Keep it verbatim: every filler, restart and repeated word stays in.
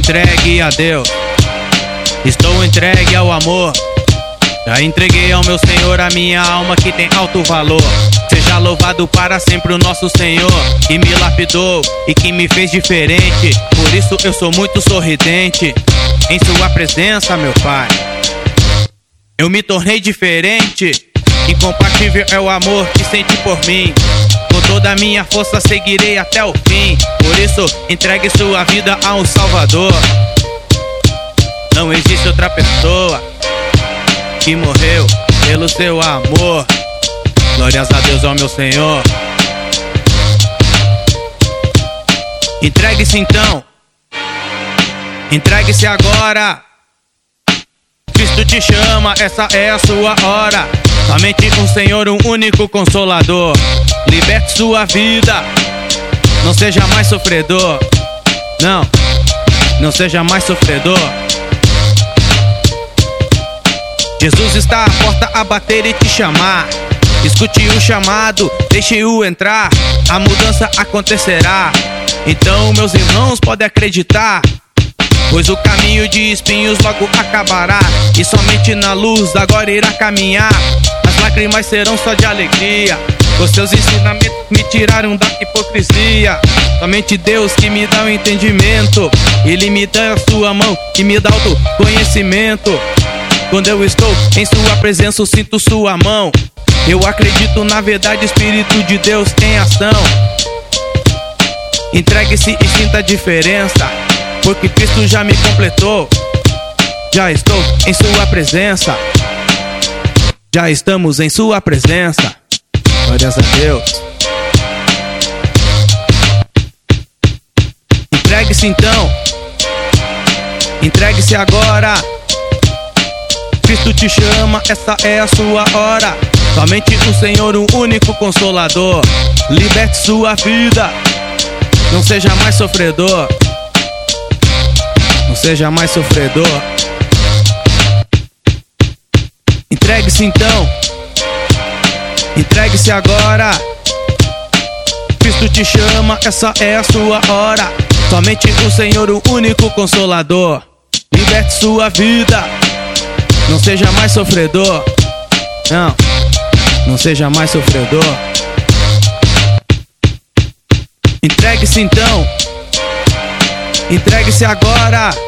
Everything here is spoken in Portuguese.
entregue a Deus, estou entregue ao amor. Já entreguei ao meu Senhor a minha alma que tem alto valor. Seja louvado para sempre o nosso Senhor, que me lapidou e que me fez diferente. Por isso eu sou muito sorridente em sua presença, meu Pai. Eu me tornei diferente, incompatível é o amor que sente por mim. Com toda a minha força seguirei até o fim. Por isso entregue sua vida a um Salvador. Não existe outra pessoa que morreu pelo seu amor. Glórias a Deus, ó meu Senhor. Entregue-se então, entregue-se agora. Cristo te chama, essa é a sua hora. Somente um Senhor, um único Consolador. Liberte sua vida, não seja mais sofredor. Não, não seja mais sofredor. Jesus está à porta a bater e te chamar. Escute o chamado, deixe-o entrar. A mudança acontecerá. Então meus irmãos podem acreditar, pois o caminho de espinhos logo acabará. E somente na luz agora irá caminhar. As lágrimas serão só de alegria. Os seus ensinamentos me tiraram da hipocrisia. Somente Deus que me dá o entendimento. Ele me dá a sua mão e me dá o conhecimento. Quando eu estou em sua presença eu sinto sua mão. Eu acredito na verdade, Espírito de Deus em ação. Entregue-se e sinta a diferença, porque Cristo já me completou. Já estou em sua presença. Já estamos em sua presença. Glórias a Deus. Entregue-se então, entregue-se agora. Cristo te chama, essa é a sua hora. Somente o Senhor, um único Consolador. Liberte sua vida, não seja mais sofredor. Não seja mais sofredor. Entregue-se então, entregue-se agora. Cristo te chama, essa é a sua hora. Somente o Senhor, o único Consolador. Liberte sua vida, não seja mais sofredor. Não, não seja mais sofredor. Entregue-se então, entregue-se agora.